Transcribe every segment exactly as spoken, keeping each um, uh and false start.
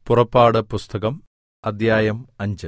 പുറപ്പാട് പുസ്തകം അദ്ധ്യായം അഞ്ച്.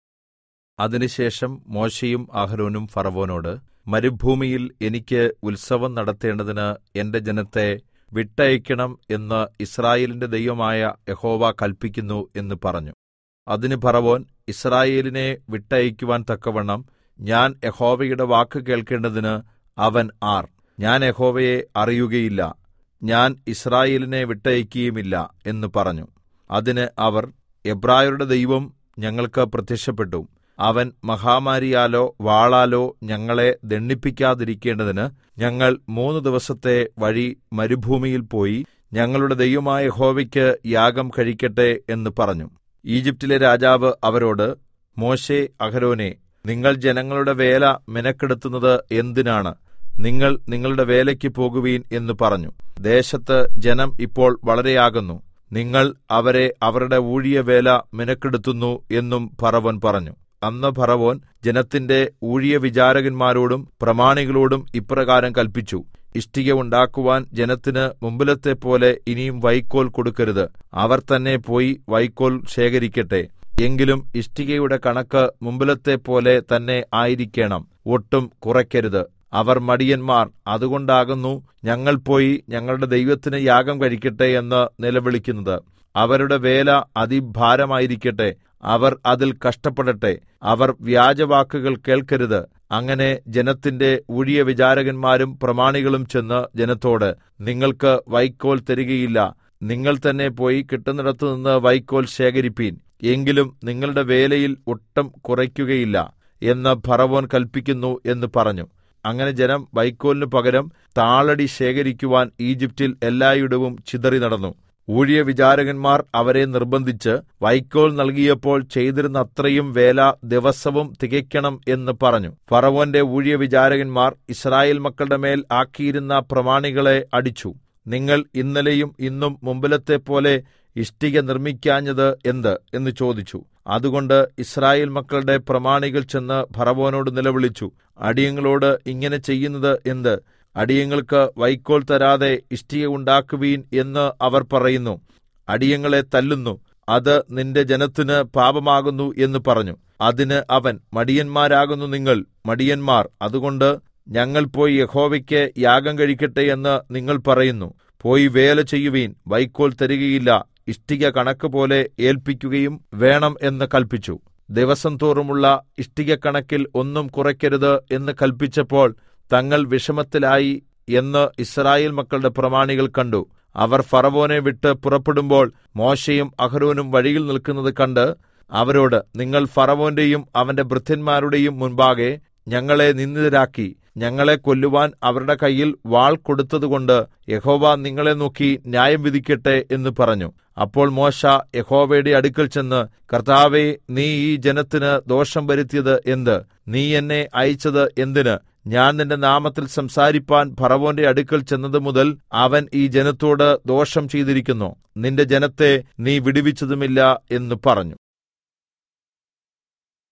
അതിനുശേഷം മോശെയും അഹരോനും ഫറവോനോട്, മരുഭൂമിയിൽ എനിക്ക് ഉത്സവം നടത്തേണ്ടതിന് എന്റെ ജനത്തെ വിട്ടയയ്ക്കണം എന്ന് യിസ്രായേലിന്റെ ദൈവമായ യഹോവ കല്പിക്കുന്നു എന്ന് പറഞ്ഞു. അതിന് ഫറവോൻ, യിസ്രായേലിനെ വിട്ടയയ്ക്കുവാൻ തക്കവണ്ണം ഞാൻ യഹോവയുടെ വാക്ക് കേൾക്കേണ്ടതിന് അവൻ ആർ? ഞാൻ യഹോവയെ അറിയുകയില്ല, ഞാൻ യിസ്രായേലിനെ വിട്ടയയ്ക്കുകയുമില്ല എന്ന് പറഞ്ഞു. അതിന് അവർ, എബ്രായരുടെ ദൈവം ഞങ്ങൾക്ക് പ്രത്യക്ഷപ്പെട്ടു. അവൻ മഹാമാരിയാലോ വാളാലോ ഞങ്ങളെ ദണ്ഡിപ്പിക്കാതിരിക്കേണ്ടതിന് ഞങ്ങൾ മൂന്ന് ദിവസത്തെ വഴി മരുഭൂമിയിൽ പോയി ഞങ്ങളുടെ ദൈവമായ യഹോവയ്ക്ക് യാഗം കഴിക്കട്ടെ എന്ന് പറഞ്ഞു. ഈജിപ്റ്റിലെ രാജാവ് അവരോട്, മോശെ, അഹരോനേ, നിങ്ങൾ ജനങ്ങളുടെ വേല മെനക്കെടുത്തുന്നത് എന്തിനാണ്? നിങ്ങൾ നിങ്ങളുടെ വേലയ്ക്ക് പോകുവീൻ എന്ന് പറഞ്ഞു. ദേശത്ത് ജനം ഇപ്പോൾ വളരെയാകുന്നു, നിങ്ങൾ അവരെ അവരുടെ ഊഴിയവേല മിനക്കെടുത്തുന്നു എന്നും ഫറവോൻ പറഞ്ഞു. അന്ന് ഫറവോൻ ജനത്തിന്റെ ഊഴിയവിചാരകന്മാരോടും പ്രമാണികളോടും ഇപ്രകാരം കല്പിച്ചു: ഇഷ്ടിക ഉണ്ടാക്കുവാൻ ജനത്തിന് മുമ്പിലത്തെപ്പോലെ ഇനിയും വൈക്കോൽ കൊടുക്കരുത്. അവർ തന്നെ പോയി വൈക്കോൽ ശേഖരിക്കട്ടെ. എങ്കിലും ഇഷ്ടികയുടെ കണക്ക് മുമ്പിലത്തെപ്പോലെ തന്നെ ആയിരിക്കണം, ഒട്ടും കുറയ്ക്കരുത്. അവർ മടിയന്മാർ, അതുകൊണ്ടാകുന്നു ഞങ്ങൾ പോയി ഞങ്ങളുടെ ദൈവത്തിന് യാഗം കഴിക്കട്ടെ എന്ന് നിലവിളിക്കുന്നത്. അവരുടെ വേല അതിഭാരമായിരിക്കട്ടെ, അവർ അതിൽ കഷ്ടപ്പെടട്ടെ. അവർ വ്യാജവാക്കുകൾ കേൾക്കരുത്. അങ്ങനെ ജനത്തിന്റെ ഊഴിയവിചാരകന്മാരും പ്രമാണികളും ചെന്ന് ജനത്തോട്, നിങ്ങൾക്ക് വൈക്കോൽ തരികയില്ല, നിങ്ങൾ തന്നെ പോയി കിട്ടുന്നിടത്തുനിന്ന് വൈക്കോൽ ശേഖരിപ്പീൻ, എങ്കിലും നിങ്ങളുടെ വേലയിൽ ഒട്ടും കുറയ്ക്കുകയില്ല എന്ന് ഫറവോൻ കല്പിക്കുന്നു എന്ന് പറഞ്ഞു. അങ്ങനെ ജനം വൈക്കോലിനു പകരം താളടി ശേഖരിക്കുവാൻ ഈജിപ്റ്റിൽ എല്ലായിടവും ചിതറി നടന്നു. ഊഴിയവിചാരകന്മാർ അവരെ നിർബന്ധിച്ച് വൈക്കോൽ നൽകിയപ്പോൾ ചെയ്തിരുന്ന അത്രയും വേല ദിവസവും തികയ്ക്കണം എന്ന് പറഞ്ഞു. ഫറവോന്റെ ഊഴിയവിചാരകന്മാർ യിസ്രായേൽ മക്കളുടെ മേൽ ആക്കിയിരുന്ന പ്രമാണികളെ അടിച്ചു. നിങ്ങൾ ഇന്നലെയും ഇന്നും മുമ്പിലത്തെപ്പോലെ ഇഷ്ടിക നിർമ്മിക്കാഞ്ഞത് എന്ത് എന്ന് ചോദിച്ചു. അതുകൊണ്ട് യിസ്രായേൽ മക്കളുടെ പ്രമാണികൾ ചെന്ന് ഫറവോനോട് നിലവിളിച്ചു, അടിയങ്ങളോട് ഇങ്ങനെ ചെയ്യുന്നത് എന്ത്? അടിയങ്ങൾക്ക് വൈക്കോൽ തരാതെ ഇഷ്ടിക ഉണ്ടാക്കുവീൻ എന്ന് അവർ പറയുന്നു. അടിയങ്ങളെ തല്ലുന്നു, അത് നിന്റെ ജനത്തിന് പാപമാകുന്നു എന്ന് പറഞ്ഞു. അതിന് അവൻ, മടിയന്മാരാകുന്നു നിങ്ങൾ, മടിയന്മാർ. അതുകൊണ്ട് ഞങ്ങൾ പോയി യഹോവയ്ക്ക് യാഗം കഴിക്കട്ടെ എന്ന് നിങ്ങൾ പറയുന്നു. പോയി വേല ചെയ്യുവീൻ, വൈക്കോൽ തരികയില്ല, ഇഷ്ടിക കണക്ക് പോലെ ഏൽപ്പിക്കുകയും വേണം എന്ന് കല്പിച്ചു. ദിവസം തോറുമുള്ള ഇഷ്ടിക കണക്കിൽ ഒന്നും കുറയ്ക്കരുത് എന്ന് കല്പിച്ചപ്പോൾ തങ്ങൾ വിഷമത്തിലായി എന്ന് യിസ്രായേൽ മക്കളുടെ പ്രമാണികൾ കണ്ടു. അവർ ഫറവോനെ വിട്ട് പുറപ്പെടുമ്പോൾ മോശെയും അഹരോനും വഴിയിൽ നിൽക്കുന്നത് കണ്ട് അവരോട്, നിങ്ങൾ ഫറവോന്റെയും അവന്റെ ഭൃത്യന്മാരുടെയും മുൻപാകെ ഞങ്ങളെ നിന്ദിതരാക്കി ഞങ്ങളെ കൊല്ലുവാൻ അവരുടെ കയ്യിൽ വാൾ കൊടുത്തതുകൊണ്ട് യഹോവ നിങ്ങളെ നോക്കി ന്യായം വിധിക്കട്ടെ എന്ന് പറഞ്ഞു. അപ്പോൾ മോശെ യഹോവയുടെ അടുക്കൽ ചെന്ന്, കർത്താവേ, നീ ഈ ജനത്തിന് ദോഷം വരുത്തിയത് എന്ത്? നീ എന്നെ അയച്ചത് എന്തിന്? ഞാൻ നിന്റെ നാമത്തിൽ സംസാരിപ്പാൻ ഫറവോന്റെ അടുക്കൽ ചെന്നത് മുതൽ അവൻ ഈ ജനത്തോട് ദോഷം ചെയ്തിരിക്കുന്നു. നിന്റെ ജനത്തെ നീ വിടുവിച്ചതുമില്ല എന്ന് പറഞ്ഞു.